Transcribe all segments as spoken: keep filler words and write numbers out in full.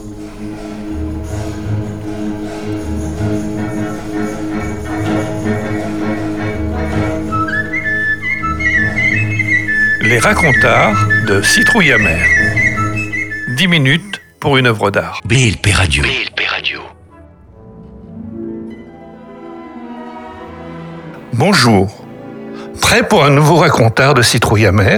Les racontards de Citrouille amère. dix minutes pour une œuvre d'art. B L P Radio. B L P Radio. Bonjour. Prêt pour un nouveau racontard de Citrouille amère ?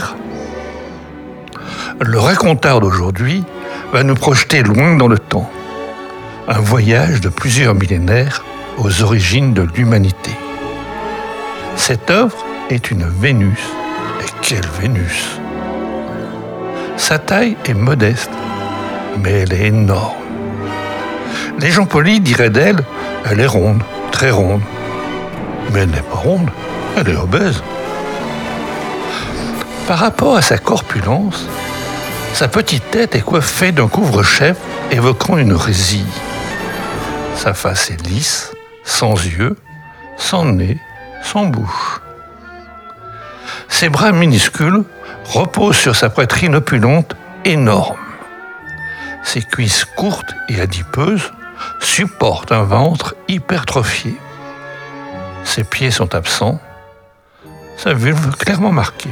Le racontard d'aujourd'hui va nous projeter loin dans le temps. Un voyage de plusieurs millénaires aux origines de l'humanité. Cette œuvre est une Vénus. Et quelle Vénus! Sa taille est modeste, mais elle est énorme. Les gens polis diraient d'elle, elle est ronde, très ronde. Mais elle n'est pas ronde, elle est obèse. Par rapport à sa corpulence, sa petite tête est coiffée d'un couvre-chef évoquant une résille. Sa face est lisse, sans yeux, sans nez, sans bouche. Ses bras minuscules reposent sur sa poitrine opulente énorme. Ses cuisses courtes et adipeuses supportent un ventre hypertrophié. Ses pieds sont absents, sa vulve clairement marquée.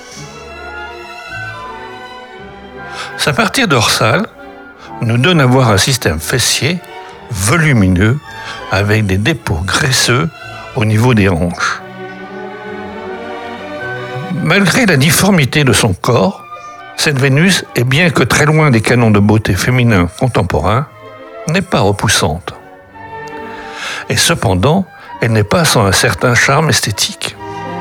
Sa partie dorsale nous donne à voir un système fessier volumineux avec des dépôts graisseux au niveau des hanches. Malgré la difformité de son corps, cette Vénus, et bien que très loin des canons de beauté féminins contemporains, n'est pas repoussante. Et cependant, elle n'est pas sans un certain charme esthétique.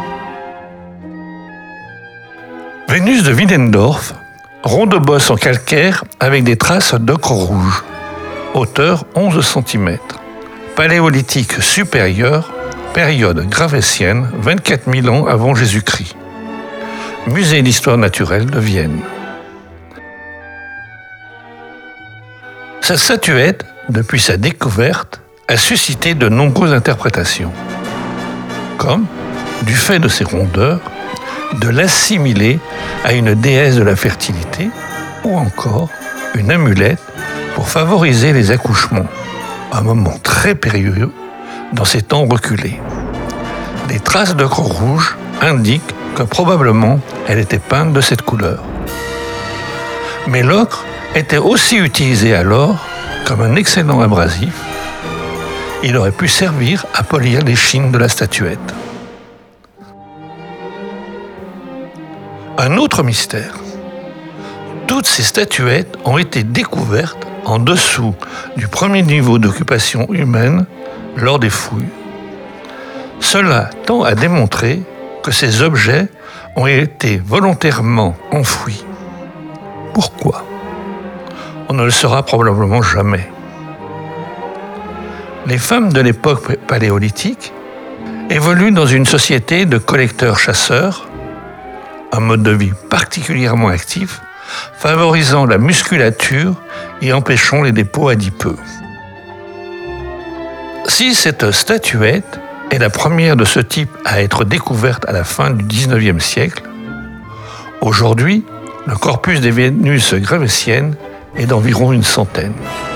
Vénus de Willendorf, ronde bosse en calcaire avec des traces d'ocre rouge, hauteur onze centimètres, paléolithique supérieur, période gravétienne, vingt-quatre mille ans avant Jésus-Christ. Musée d'histoire naturelle de Vienne. Cette statuette, depuis sa découverte, a suscité de nombreuses interprétations, comme, du fait de ses rondeurs, de l'assimiler à une déesse de la fertilité ou encore une amulette pour favoriser les accouchements, un moment très périlleux dans ces temps reculés. Les traces d'ocre rouge indiquent que probablement elle était peinte de cette couleur. Mais l'ocre était aussi utilisé alors comme un excellent abrasif. Il aurait pu servir à polir l'échine de la statuette. Un autre mystère. Toutes ces statuettes ont été découvertes en dessous du premier niveau d'occupation humaine lors des fouilles. Cela tend à démontrer que ces objets ont été volontairement enfouis. Pourquoi ? On ne le saura probablement jamais. Les femmes de l'époque paléolithique évoluent dans une société de collecteurs-chasseurs, un mode de vie particulièrement actif, favorisant la musculature et empêchant les dépôts adipeux. Si cette statuette est la première de ce type à être découverte à la fin du dix-neuvième siècle, aujourd'hui, le corpus des Vénus gravétiennes est d'environ une centaine.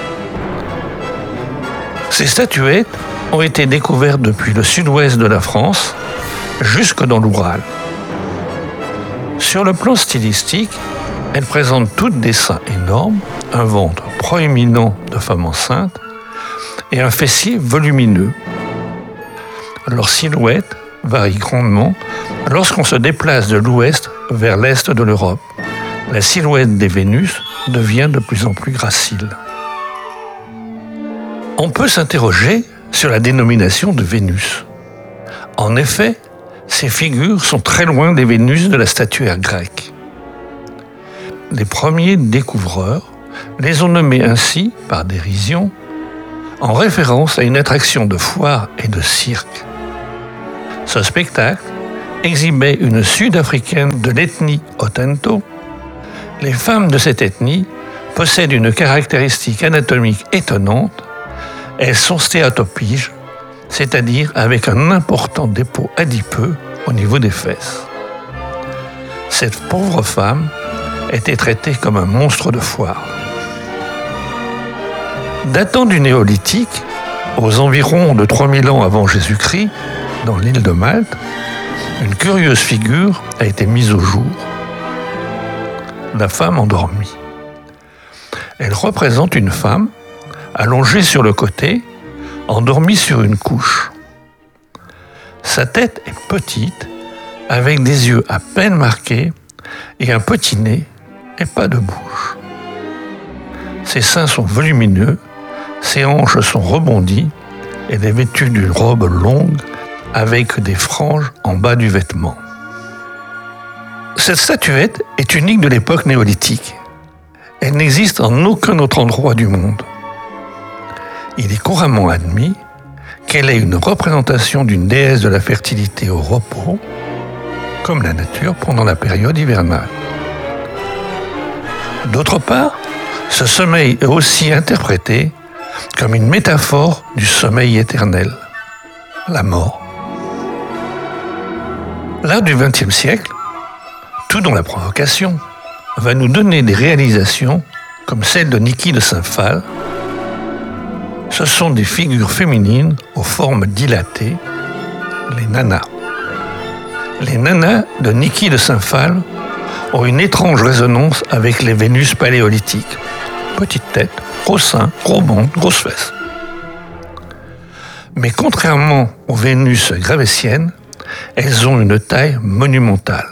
Ces statuettes ont été découvertes depuis le sud-ouest de la France jusque dans l'Oural. Sur le plan stylistique, elles présentent toutes des seins énormes, un ventre proéminent de femme enceinte et un fessier volumineux. Leur silhouette varie grandement lorsqu'on se déplace de l'ouest vers l'est de l'Europe. La silhouette des Vénus devient de plus en plus gracile. On peut s'interroger sur la dénomination de Vénus. En effet, ces figures sont très loin des Vénus de la statuaire grecque. Les premiers découvreurs les ont nommées ainsi, par dérision, en référence à une attraction de foire et de cirque. Ce spectacle exhibait une Sud-Africaine de l'ethnie Otento. Les femmes de cette ethnie possèdent une caractéristique anatomique étonnante. Elles sont stéatopiges, c'est-à-dire avec un important dépôt adipeux au niveau des fesses. Cette pauvre femme était traitée comme un monstre de foire. Datant du néolithique, aux environs de trois mille ans avant Jésus-Christ, dans l'île de Malte, une curieuse figure a été mise au jour, la femme endormie. Elle représente une femme allongée sur le côté, endormie sur une couche. Sa tête est petite, avec des yeux à peine marqués et un petit nez et pas de bouche. Ses seins sont volumineux, ses hanches sont rebondies et elle est vêtue d'une robe longue avec des franges en bas du vêtement. Cette statuette est unique de l'époque néolithique. Elle n'existe en aucun autre endroit du monde. Il est couramment admis qu'elle est une représentation d'une déesse de la fertilité au repos, comme la nature pendant la période hivernale. D'autre part, ce sommeil est aussi interprété comme une métaphore du sommeil éternel, la mort. L'art du vingtième siècle, tout dans la provocation, va nous donner des réalisations comme celle de Niki de Saint-Phal. Ce sont des figures féminines aux formes dilatées, les nanas. Les nanas de Niki de Saint-Phal ont une étrange résonance avec les Vénus paléolithiques. Petite tête, gros seins, gros ventre, grosses fesses. Mais contrairement aux Vénus gravétiennes, elles ont une taille monumentale.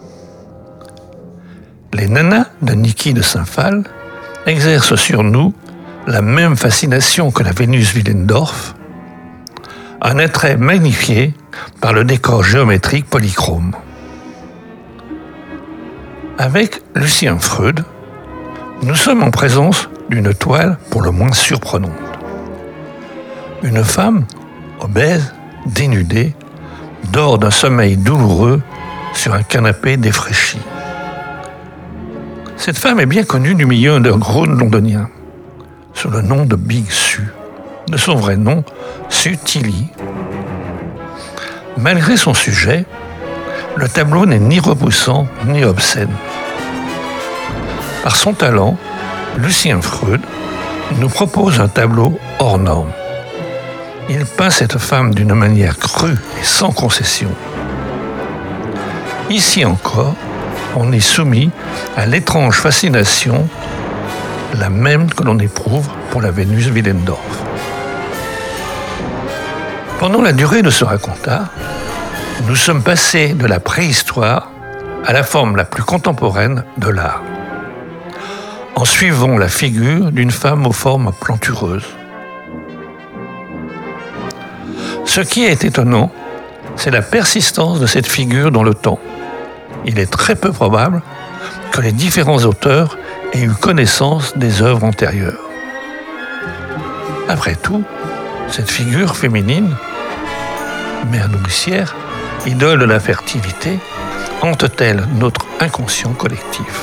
Les nanas de Niki de Saint-Phal exercent sur nous la même fascination que la Vénus Willendorf, un attrait magnifié par le décor géométrique polychrome. Avec Lucien Freud, nous sommes en présence d'une toile pour le moins surprenante. Une femme, obèse, dénudée, dort d'un sommeil douloureux sur un canapé défraîchi. Cette femme est bien connue du milieu underground londonien, sous le nom de Big Sue, de son vrai nom, Sue Tilly. Malgré son sujet, le tableau n'est ni repoussant ni obscène. Par son talent, Lucien Freud nous propose un tableau hors norme. Il peint cette femme d'une manière crue et sans concession. Ici encore, on est soumis à l'étrange fascination, la même que l'on éprouve pour la Vénus Willendorf. Pendant la durée de ce racontat, nous sommes passés de la préhistoire à la forme la plus contemporaine de l'art, en suivant la figure d'une femme aux formes plantureuses. Ce qui est étonnant, c'est la persistance de cette figure dans le temps. Il est très peu probable que les différents auteurs aient eu connaissance des œuvres antérieures. Après tout, cette figure féminine, mère nourricière, idole de la fertilité, hante-t-elle notre inconscient collectif?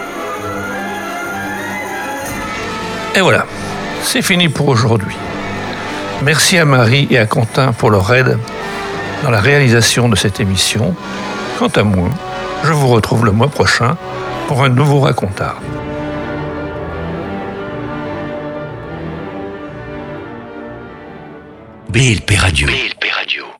Et voilà, c'est fini pour aujourd'hui. Merci à Marie et à Quentin pour leur aide dans la réalisation de cette émission. Quant à moi, je vous retrouve le mois prochain pour un nouveau racontard. B L P Radio. B L P Radio.